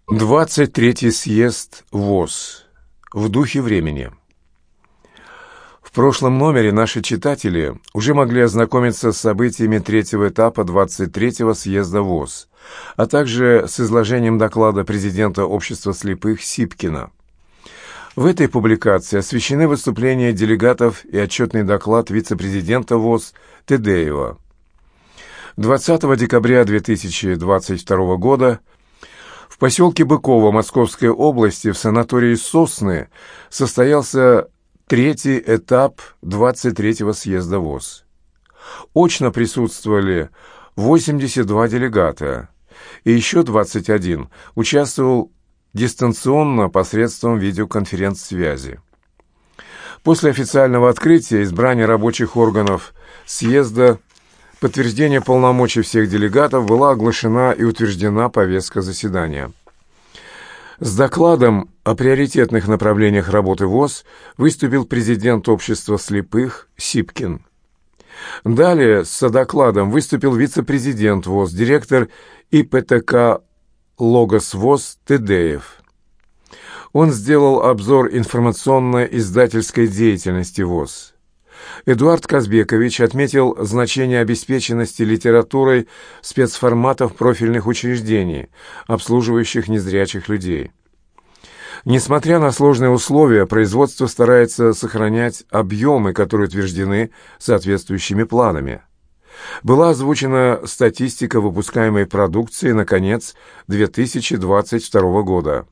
23-й съезд ВОС. В духе времени. В прошлом номере наши читатели уже могли ознакомиться с событиями третьего этапа 23-го съезда ВОС, а также с изложением доклада президента Общества слепых Сипкина. В этой публикации освещены выступления делегатов и отчетный доклад вице-президента ВОС Тедеева. 20 декабря 2022 года в поселке Быково Московской области в санатории «Сосны» состоялся третий этап 23-го съезда ВОС. Очно присутствовали 82 делегата, и еще 21 участвовал дистанционно посредством видеоконференц-связи. После официального открытия избрания рабочих органов съезда подтверждение полномочий всех делегатов была оглашена и утверждена повестка заседания. С докладом о приоритетных направлениях работы ВОС выступил президент Общества слепых Сипкин. Далее с содокладом выступил вице-президент ВОС, директор ИПТК «Логос ВОС» Тедеев. Он сделал обзор информационно-издательской деятельности ВОС. Эдуард Казбекович отметил значение обеспеченности литературой спецформатов профильных учреждений, обслуживающих незрячих людей. Несмотря на сложные условия, производство старается сохранять объемы, которые утверждены соответствующими планами. Была озвучена статистика выпускаемой продукции на конец 2022 года.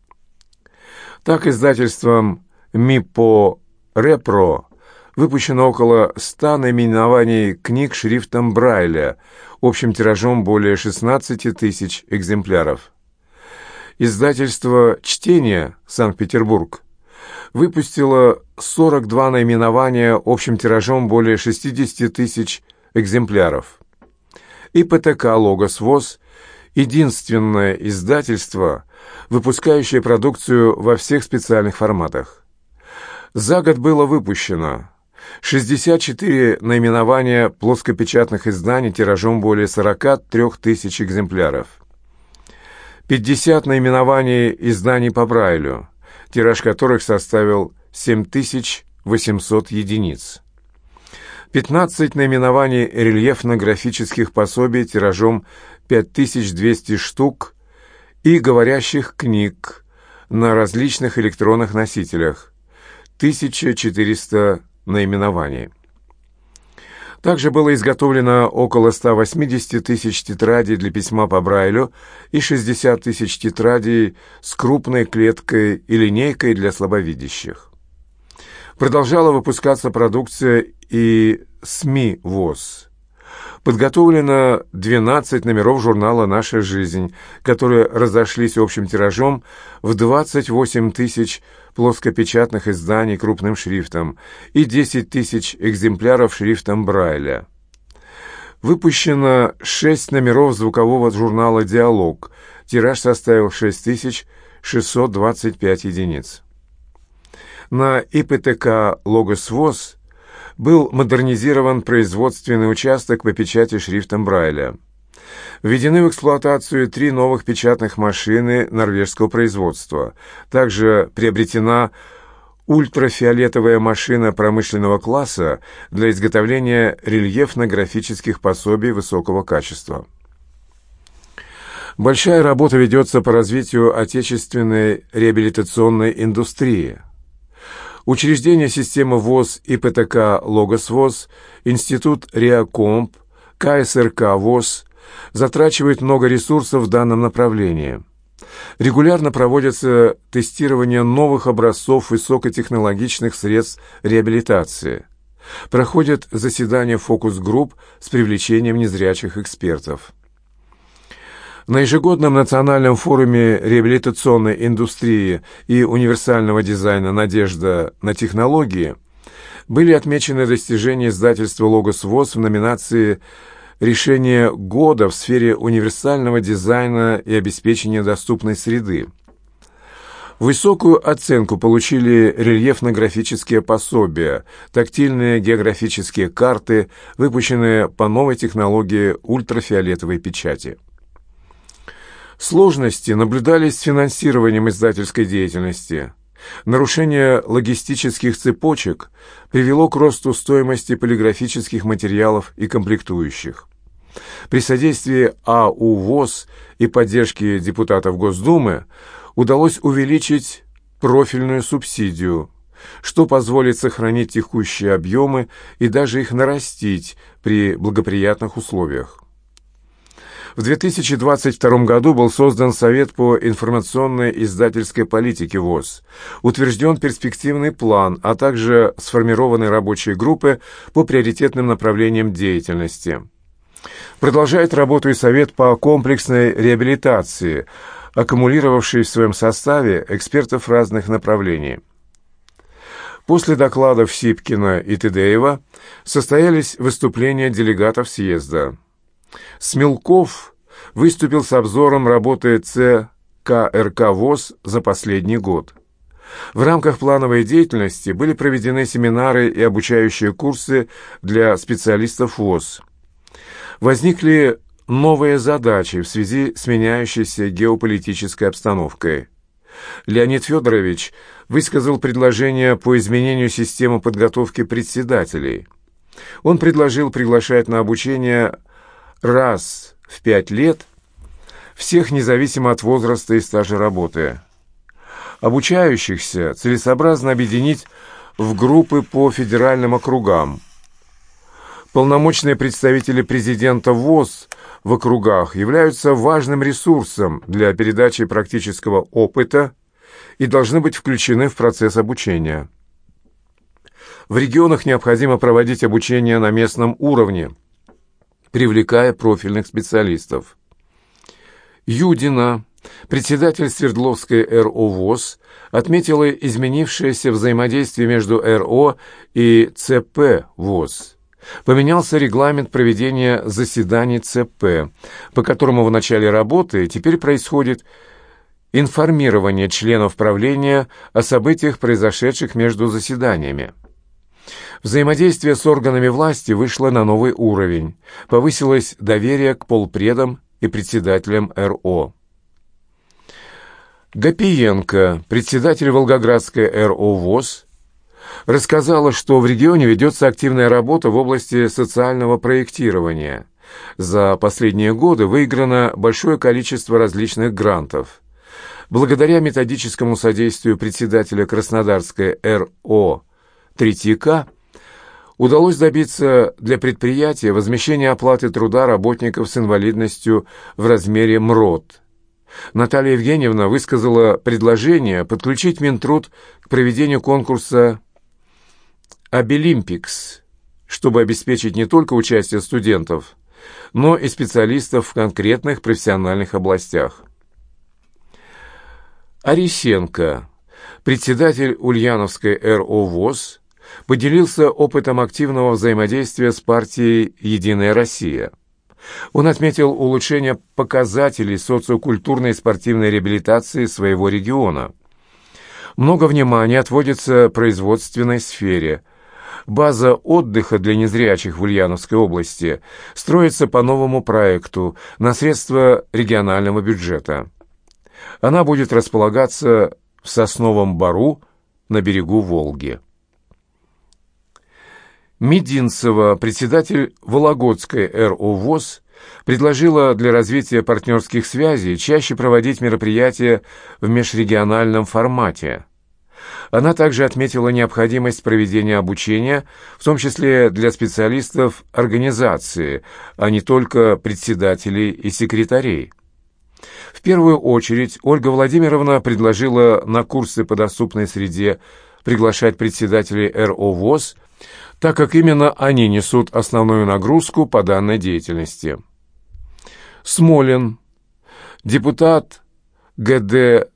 Так, издательством МИПО Репро выпущено около 100 наименований книг шрифтом Брайля, общим тиражом более 16 тысяч экземпляров. Издательство «Чтение» Санкт-Петербург выпустило 42 наименования общим тиражом более 60 тысяч экземпляров. ИПТК «Логос ВОС» – единственное издательство, выпускающее продукцию во всех специальных форматах. За год было выпущено 64 наименования плоскопечатных изданий тиражом более 43 тысяч экземпляров, 50 наименований изданий по Брайлю, тираж которых составил 7800 единиц, 15 наименований рельефно-графических пособий тиражом 5200 штук и говорящих книг на различных электронных носителях, 1400 наименований. Также было изготовлено около 180 тысяч тетрадей для письма по Брайлю и 60 тысяч тетрадей с крупной клеткой и линейкой для слабовидящих. Продолжала выпускаться продукция и СМИ ВОС. Подготовлено 12 номеров журнала «Наша жизнь», которые разошлись общим тиражом в 28 тысяч плоскопечатных изданий крупным шрифтом и 10 тысяч экземпляров шрифтом Брайля. Выпущено 6 номеров звукового журнала «Диалог». Тираж составил 6625 единиц. На ИПТК «Логос ВОС» был модернизирован производственный участок по печати шрифтом Брайля. Введены в эксплуатацию 3 новых печатных машины норвежского производства. Также приобретена ультрафиолетовая машина промышленного класса для изготовления рельефно-графических пособий высокого качества. Большая работа ведется по развитию отечественной реабилитационной индустрии. Учреждение системы ВОС ИПТК «Логос ВОС», Институт РеаКомп, КСРК ВОС затрачивает много ресурсов в данном направлении. Регулярно проводятся тестирование новых образцов высокотехнологичных средств реабилитации. Проходят заседания фокус-групп с привлечением незрячих экспертов. На ежегодном национальном форуме реабилитационной индустрии и универсального дизайна «Надежда на технологии» были отмечены достижения издательства «Логос ВОС» в номинации «Решение года в сфере универсального дизайна и обеспечения доступной среды». Высокую оценку получили рельефно-графические пособия, тактильные географические карты, выпущенные по новой технологии ультрафиолетовой печати. Сложности наблюдались с финансированием издательской деятельности. Нарушение логистических цепочек привело к росту стоимости полиграфических материалов и комплектующих. При содействии АУ ВОС и поддержке депутатов Госдумы удалось увеличить профильную субсидию, что позволит сохранить текущие объемы и даже их нарастить при благоприятных условиях. В 2022 году был создан Совет по информационной издательской политике ВОС, утвержден перспективный план, а также сформированы рабочие группы по приоритетным направлениям деятельности. Продолжает работу и Совет по комплексной реабилитации, аккумулировавший в своем составе экспертов разных направлений. После докладов Сипкина и Тедеева состоялись выступления делегатов съезда. Смелков выступил с обзором работы ЦКРК ВОС за последний год. В рамках плановой деятельности были проведены семинары и обучающие курсы для специалистов ВОС. Возникли новые задачи в связи с меняющейся геополитической обстановкой. Леонид Федорович высказал предложение по изменению системы подготовки председателей. Он предложил приглашать на обучение раз в 5 лет всех независимо от возраста и стажа работы. Обучающихся целесообразно объединить в группы по федеральным округам. Полномочные представители президента ВОС в округах являются важным ресурсом для передачи практического опыта и должны быть включены в процесс обучения. В регионах необходимо проводить обучение на местном уровне, привлекая профильных специалистов. Юдина, председатель Свердловской РО ВОС, отметила изменившееся взаимодействие между РО и ЦП ВОС. Поменялся регламент проведения заседаний ЦП, по которому в начале работы теперь происходит информирование членов правления о событиях, произошедших между заседаниями. Взаимодействие с органами власти вышло на новый уровень, повысилось доверие к полпредам и председателям РО. Гапиенко, председатель Волгоградской РО ВОС, рассказала, что в регионе ведется активная работа в области социального проектирования. За последние годы выиграно большое количество различных грантов. Благодаря методическому содействию председателя Краснодарской РО Третьяка удалось добиться для предприятия возмещения оплаты труда работников с инвалидностью в размере МРОТ. Наталья Евгеньевна высказала предложение подключить Минтруд к проведению конкурса «Обилимпикс», чтобы обеспечить не только участие студентов, но и специалистов в конкретных профессиональных областях. Арисенко, председатель Ульяновской РО ВОС, поделился опытом активного взаимодействия с партией «Единая Россия». Он отметил улучшение показателей социокультурной и спортивной реабилитации своего региона. Много внимания отводится производственной сфере. База отдыха для незрячих в Ульяновской области строится по новому проекту на средства регионального бюджета. Она будет располагаться в Сосновом Бору на берегу Волги. Мединцева, председатель Вологодской РО ВОС, предложила для развития партнерских связей чаще проводить мероприятия в межрегиональном формате. Она также отметила необходимость проведения обучения, в том числе для специалистов организации, а не только председателей и секретарей. В первую очередь Ольга Владимировна предложила на курсы по доступной среде приглашать председателей РО ВОС, так как именно они несут основную нагрузку по данной деятельности. Смолин, депутат ГДФС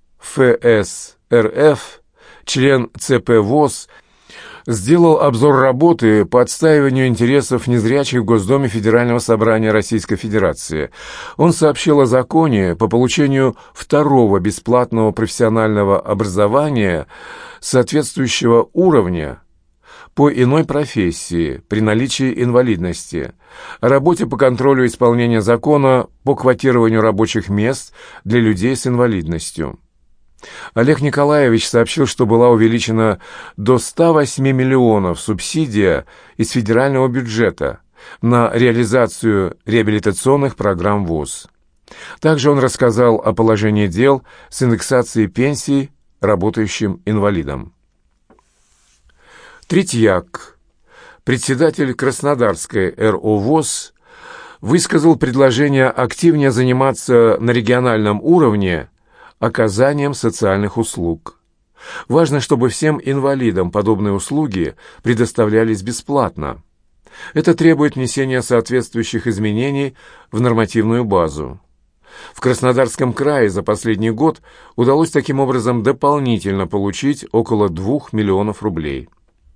РФ, член ЦП ВОС, сделал обзор работы по отстаиванию интересов незрячих в Госдуме Федерального собрания Российской Федерации. Он сообщил о законе по получению второго бесплатного профессионального образования соответствующего уровня по иной профессии при наличии инвалидности, о работе по контролю исполнения закона по квотированию рабочих мест для людей с инвалидностью. Олег Николаевич сообщил, что была увеличена до 108 миллионов субсидия из федерального бюджета на реализацию реабилитационных программ ВОС. Также он рассказал о положении дел с индексацией пенсий работающим инвалидам. Третьяк, председатель Краснодарской РО ВОС, высказал предложение активнее заниматься на региональном уровне оказанием социальных услуг. Важно, чтобы всем инвалидам подобные услуги предоставлялись бесплатно. Это требует внесения соответствующих изменений в нормативную базу. В Краснодарском крае за последний год удалось таким образом дополнительно получить около 2 миллионов рублей.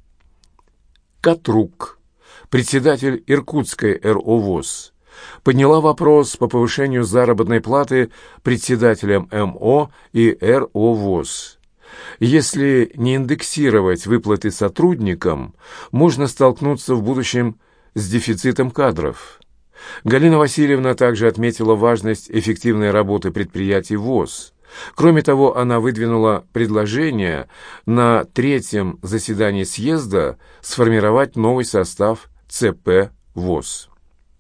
Катрук, председатель Иркутской РО ВОС, подняла вопрос по повышению заработной платы председателям МО и РО ВОС. Если не индексировать выплаты сотрудникам, можно столкнуться в будущем с дефицитом кадров. Галина Васильевна также отметила важность эффективной работы предприятий ВОС. Кроме того, она выдвинула предложение на 3-м заседании съезда сформировать новый состав ЦП ВОС.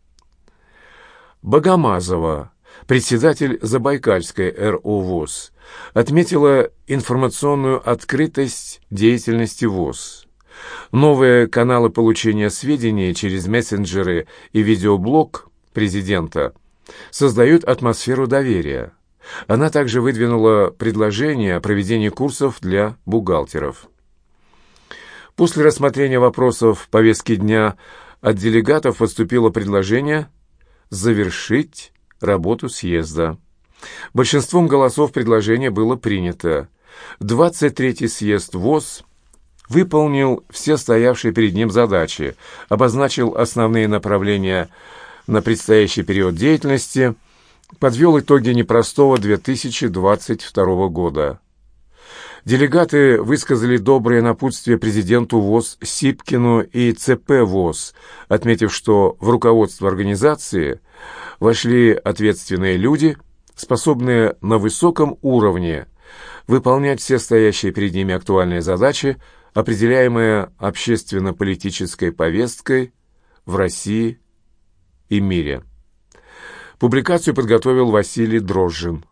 Богомазова, председатель Забайкальской РО ВОС, отметила информационную открытость деятельности ВОС. Новые каналы получения сведений через мессенджеры и видеоблог президента создают атмосферу доверия. Она также выдвинула предложение о проведении курсов для бухгалтеров. После рассмотрения вопросов повестки дня от делегатов поступило предложение завершить работу съезда. Большинством голосов предложение было принято. 23-й съезд ВОС выполнил все стоявшие перед ним задачи, обозначил основные направления на предстоящий период деятельности, подвел итоги непростого 2022 года. Делегаты высказали доброе напутствие президенту ВОС Сипкину и ЦП ВОС, отметив, что в руководство организации вошли ответственные люди, способные на высоком уровне выполнять все стоящие перед ними актуальные задачи, определяемые общественно-политической повесткой в России и мире. Публикацию подготовил Василий Дрожжин.